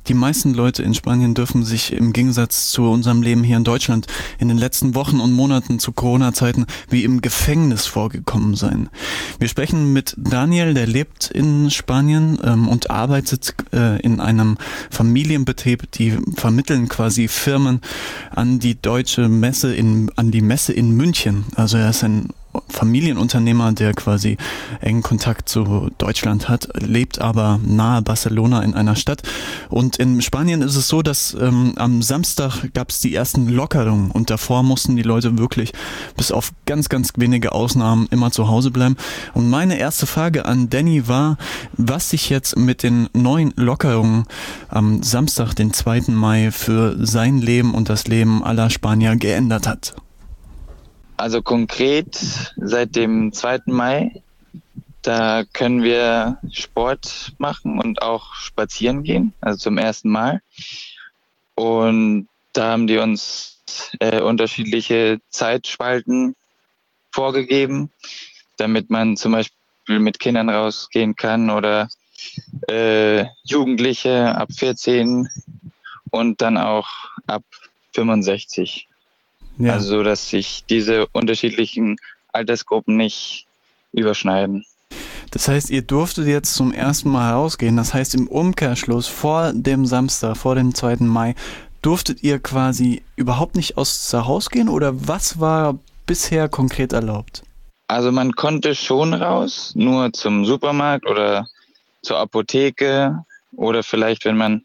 Die meisten Leute in Spanien dürfen sich im Gegensatz zu unserem Leben hier in Deutschland in den letzten Wochen und Monaten zu Corona-Zeiten wie im Gefängnis vorgekommen sein. Wir sprechen mit Daniel, der lebt in Spanien und arbeitet in einem Familienbetrieb, die vermitteln quasi Firmen an die deutsche Messe an die Messe in München. Also er ist ein Familienunternehmer, der quasi engen Kontakt zu Deutschland hat, lebt aber nahe Barcelona in einer Stadt. Und in Spanien ist es so, dass am Samstag gab es die ersten Lockerungen und davor mussten die Leute wirklich bis auf ganz, ganz wenige Ausnahmen immer zu Hause bleiben. Und meine erste Frage an Danny war, was sich jetzt mit den neuen Lockerungen am Samstag, den 2. Mai, für sein Leben und das Leben aller Spanier geändert hat. Also konkret seit dem 2. Mai, da können wir Sport machen und auch spazieren gehen, also zum ersten Mal. Und da haben die uns unterschiedliche Zeitspalten vorgegeben, damit man zum Beispiel mit Kindern rausgehen kann oder Jugendliche ab 14 und dann auch ab 65. Ja. Also so, dass sich diese unterschiedlichen Altersgruppen nicht überschneiden. Das heißt, ihr durftet jetzt zum ersten Mal rausgehen. Das heißt, im Umkehrschluss vor dem Samstag, vor dem 2. Mai, durftet ihr quasi überhaupt nicht aus dem Haus gehen? Oder was war bisher konkret erlaubt? Also man konnte schon raus, nur zum Supermarkt oder zur Apotheke oder vielleicht, wenn man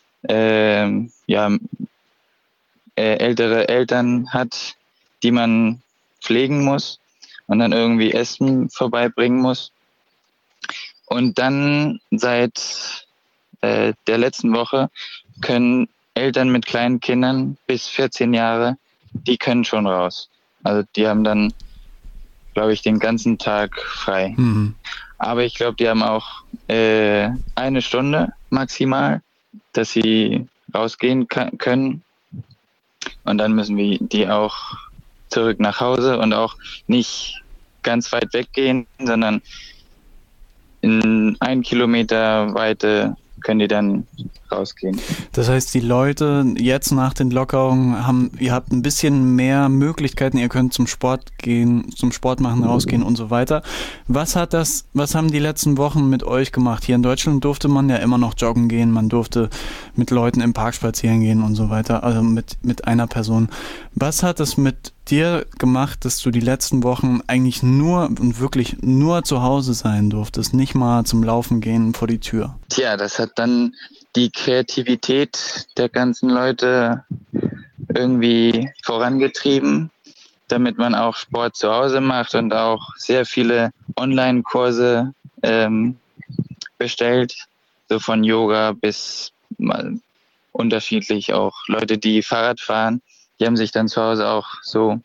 ältere Eltern hat, die man pflegen muss und dann irgendwie Essen vorbeibringen muss. Und dann seit der letzten Woche können Eltern mit kleinen Kindern bis 14 Jahre, die können schon raus. Also die haben dann, glaube ich, den ganzen Tag frei. Mhm. Aber ich glaube, die haben auch 1 Stunde maximal, dass sie rausgehen können. Und dann müssen wir die auch zurück nach Hause und auch nicht ganz weit weggehen, sondern in 1 Kilometer Weite können die dann rausgehen. Das heißt, die Leute jetzt nach den Lockerungen ihr habt ein bisschen mehr Möglichkeiten, ihr könnt zum Sport gehen, zum Sport machen, rausgehen und so weiter. Was haben die letzten Wochen mit euch gemacht? Hier in Deutschland durfte man ja immer noch joggen gehen, man durfte mit Leuten im Park spazieren gehen und so weiter, also mit einer Person. Was hat es mit dir gemacht, dass du die letzten Wochen eigentlich wirklich nur zu Hause sein durftest, nicht mal zum Laufen gehen vor die Tür? Tja, das hat dann die Kreativität der ganzen Leute irgendwie vorangetrieben, damit man auch Sport zu Hause macht und auch sehr viele Online-Kurse bestellt, so von Yoga bis mal unterschiedlich auch Leute, die Fahrrad fahren. Die haben sich dann zu Hause auch so,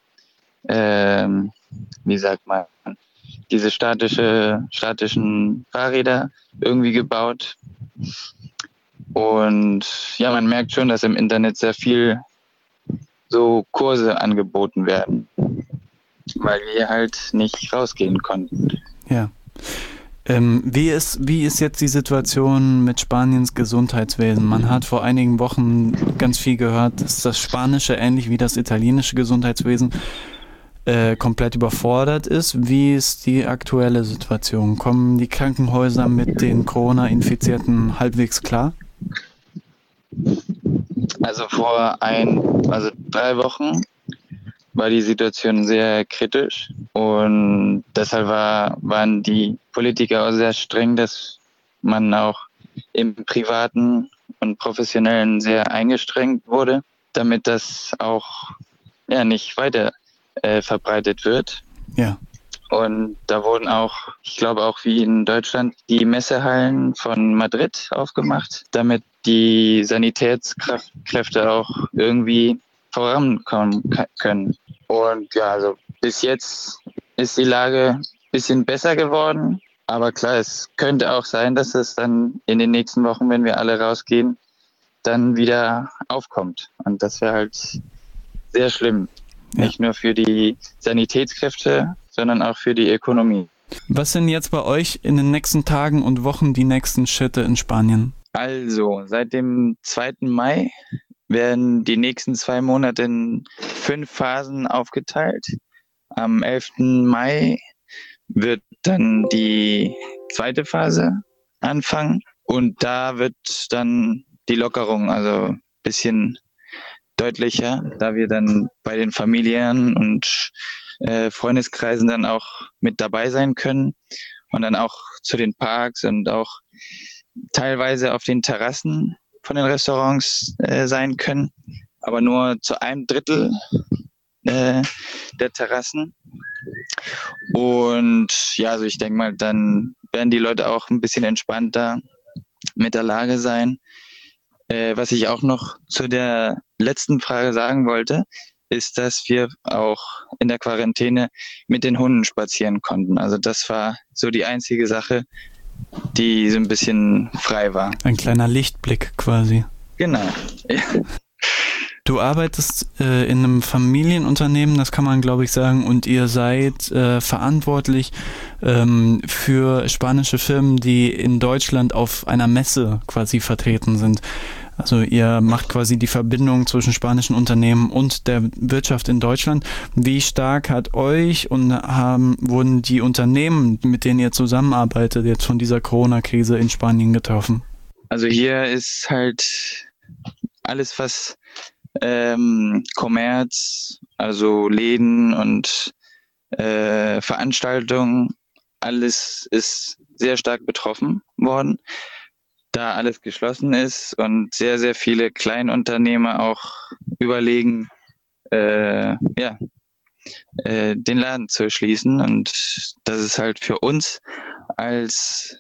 diese statischen Fahrräder irgendwie gebaut. Und ja, man merkt schon, dass im Internet sehr viel so Kurse angeboten werden, weil wir halt nicht rausgehen konnten. Ja. Wie ist jetzt die Situation mit Spaniens Gesundheitswesen? Man hat vor einigen Wochen ganz viel gehört, dass das spanische, ähnlich wie das italienische Gesundheitswesen, komplett überfordert ist. Wie ist die aktuelle Situation? Kommen die Krankenhäuser mit den Corona-Infizierten halbwegs klar? Also 3 Wochen war die Situation sehr kritisch und deshalb waren die Politiker auch sehr streng, dass man auch im Privaten und Professionellen sehr eingestrengt wurde, damit das auch nicht weiter verbreitet wird. Ja. Und da wurden auch, ich glaube auch wie in Deutschland, die Messehallen von Madrid aufgemacht, damit die Sanitätskräfte auch irgendwie vorankommen können. Und ja, also bis jetzt ist die Lage ein bisschen besser geworden. Aber klar, es könnte auch sein, dass es dann in den nächsten Wochen, wenn wir alle rausgehen, dann wieder aufkommt. Und das wäre halt sehr schlimm. Ja. Nicht nur für die Sanitätskräfte, sondern auch für die Ökonomie. Was sind jetzt bei euch in den nächsten Tagen und Wochen die nächsten Schritte in Spanien? Also, seit dem 2. Mai werden die nächsten 2 Monate in 5 Phasen aufgeteilt. Am 11. Mai wird dann die zweite Phase anfangen und da wird dann die Lockerung, also ein bisschen deutlicher, da wir dann bei den Familien und Freundeskreisen dann auch mit dabei sein können und dann auch zu den Parks und auch teilweise auf den Terrassen von den Restaurants sein können, aber nur zu einem Drittel der Terrassen. Und ja, also ich denke mal, dann werden die Leute auch ein bisschen entspannter mit der Lage sein. Was ich auch noch zu der letzten Frage sagen wollte, ist, dass wir auch in der Quarantäne mit den Hunden spazieren konnten. Also das war so die einzige Sache, die so ein bisschen frei war. Ein kleiner Lichtblick quasi. Genau. Ja. Du arbeitest in einem Familienunternehmen, das kann man glaube ich sagen, und ihr seid verantwortlich für spanische Firmen, die in Deutschland auf einer Messe quasi vertreten sind. Also ihr macht quasi die Verbindung zwischen spanischen Unternehmen und der Wirtschaft in Deutschland. Wie stark hat euch und wurden die Unternehmen, mit denen ihr zusammenarbeitet, jetzt von dieser Corona-Krise in Spanien getroffen? Also hier ist halt alles, was Kommerz, also Läden und Veranstaltungen, alles ist sehr stark betroffen worden, da alles geschlossen ist und sehr, sehr viele Kleinunternehmer auch überlegen, den Laden zu schließen. Und das ist halt für uns als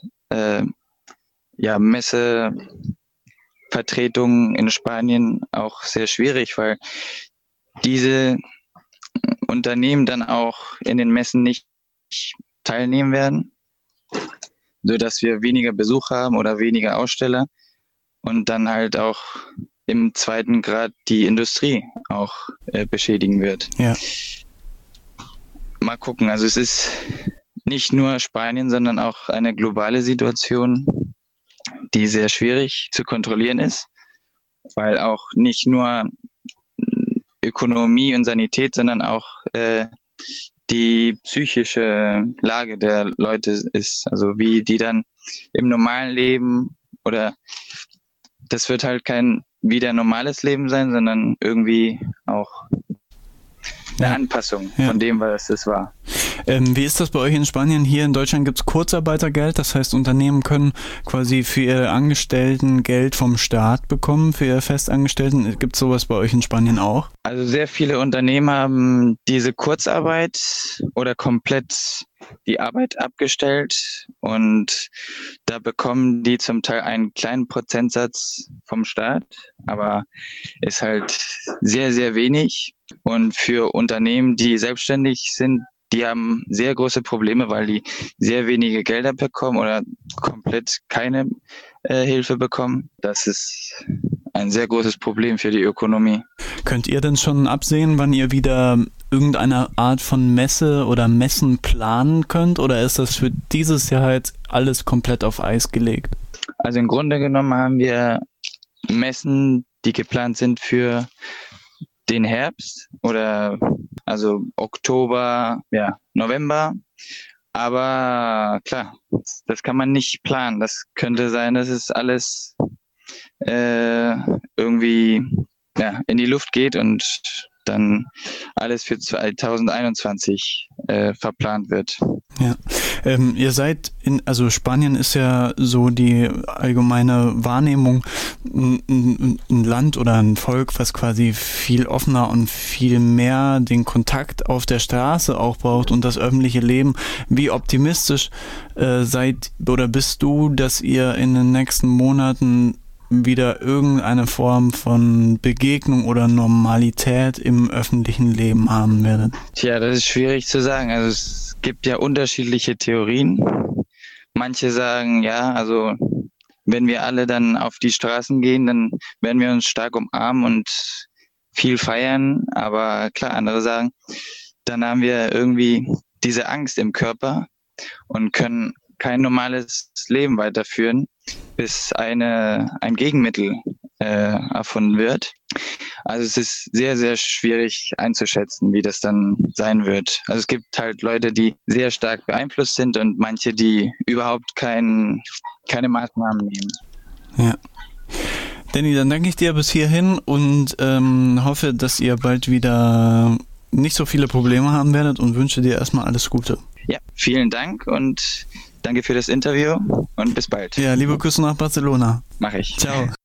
Messevertretung in Spanien auch sehr schwierig, weil diese Unternehmen dann auch in den Messen nicht teilnehmen werden, sodass wir weniger Besuch haben oder weniger Aussteller und dann halt auch im zweiten Grad die Industrie auch beschädigen wird. Ja. Mal gucken, also es ist nicht nur Spanien, sondern auch eine globale Situation, die sehr schwierig zu kontrollieren ist, weil auch nicht nur Ökonomie und Sanität, sondern auch die psychische Lage der Leute ist, also wie die dann im normalen Leben oder das wird halt kein wieder normales Leben sein, sondern irgendwie auch eine Anpassung von dem, was es war. Wie ist das bei euch in Spanien? Hier in Deutschland gibt es Kurzarbeitergeld, das heißt Unternehmen können quasi für ihre Angestellten Geld vom Staat bekommen, für ihre Festangestellten. Gibt es sowas bei euch in Spanien auch? Also sehr viele Unternehmen haben diese Kurzarbeit oder komplett die Arbeit abgestellt und da bekommen die zum Teil einen kleinen Prozentsatz vom Staat, aber ist halt sehr, sehr wenig. Und für Unternehmen, die selbstständig sind, die haben sehr große Probleme, weil die sehr wenige Gelder bekommen oder komplett keine Hilfe bekommen. Das ist ein sehr großes Problem für die Ökonomie. Könnt ihr denn schon absehen, wann ihr wieder irgendeine Art von Messe oder Messen planen könnt? Oder ist das für dieses Jahr jetzt alles komplett auf Eis gelegt? Also im Grunde genommen haben wir Messen, die geplant sind für den Herbst oder also Oktober, ja, November. Aber klar, das kann man nicht planen. Das könnte sein, dass es alles irgendwie in die Luft geht und dann alles für 2021 verplant wird. Ja, ihr seid also Spanien ist ja so die allgemeine Wahrnehmung ein Land oder ein Volk, was quasi viel offener und viel mehr den Kontakt auf der Straße auch braucht und das öffentliche Leben. Wie optimistisch seid oder bist du, dass ihr in den nächsten Monaten wieder irgendeine Form von Begegnung oder Normalität im öffentlichen Leben haben werdet? Tja, das ist schwierig zu sagen. Also es gibt ja unterschiedliche Theorien. Manche sagen, ja, also wenn wir alle dann auf die Straßen gehen, dann werden wir uns stark umarmen und viel feiern. Aber klar, andere sagen, dann haben wir irgendwie diese Angst im Körper und können kein normales Leben weiterführen, bis ein Gegenmittel erfunden wird. Also es ist sehr, sehr schwierig einzuschätzen, wie das dann sein wird. Also es gibt halt Leute, die sehr stark beeinflusst sind und manche, die überhaupt keine Maßnahmen nehmen. Ja. Danny, dann danke ich dir bis hierhin und hoffe, dass ihr bald wieder nicht so viele Probleme haben werdet und wünsche dir erstmal alles Gute. Ja, vielen Dank und danke für das Interview und bis bald. Ja, liebe Grüße nach Barcelona. Mach ich. Ciao.